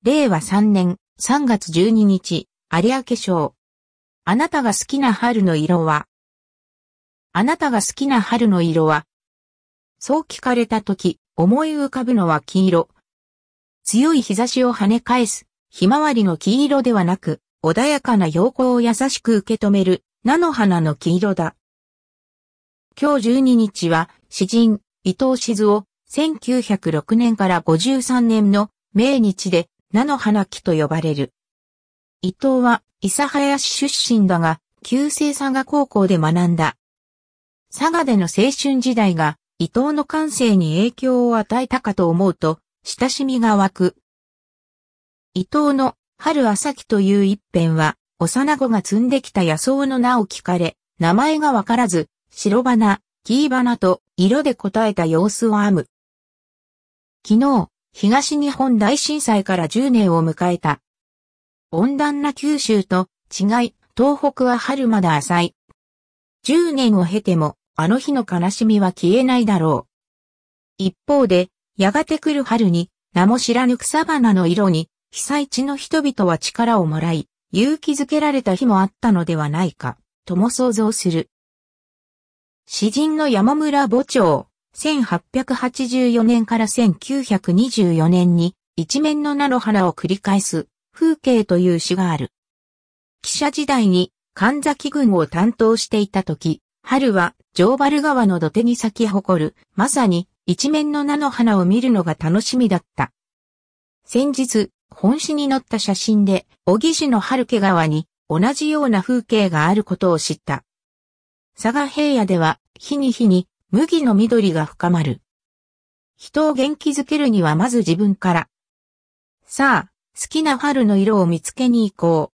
令和3年3月12日、有明賞。あなたが好きな春の色は？あなたが好きな春の色は？そう聞かれたとき、思い浮かぶのは黄色。強い日差しを跳ね返す、ひまわりの黄色ではなく、穏やかな陽光を優しく受け止める、菜の花の黄色だ。今日12日は、詩人、伊藤静夫、1906年から53年の命日で、菜の花期と呼ばれる。伊藤は、諫早市出身だが、旧制佐賀高校で学んだ。佐賀での青春時代が、伊藤の感性に影響を与えたかと思うと、親しみが湧く。伊藤の春朝来という一編は、幼子が摘んできた野草の名を聞かれ、名前がわからず、白花、黄花と色で答えた様子を編む。昨日、東日本大震災から10年を迎えた。温暖な九州と違い、東北は春まだ浅い。10年を経ても、あの日の悲しみは消えないだろう。一方で、やがて来る春に、名も知らぬ草花の色に、被災地の人々は力をもらい、勇気づけられた日もあったのではないか、とも想像する。詩人の山村母長、1884年から1924年に、一面の菜の花を繰り返す、風景という詩がある。記者時代に神崎郡を担当していた時、春は城原川の土手に咲き誇る、まさに一面の菜の花を見るのが楽しみだった。先日、本誌に載った写真で、小城市の春家川に同じような風景があることを知った。佐賀平野では、日に日に麦の緑が深まる。人を元気づけるにはまず自分から。さあ、好きな春の色を見つけに行こう。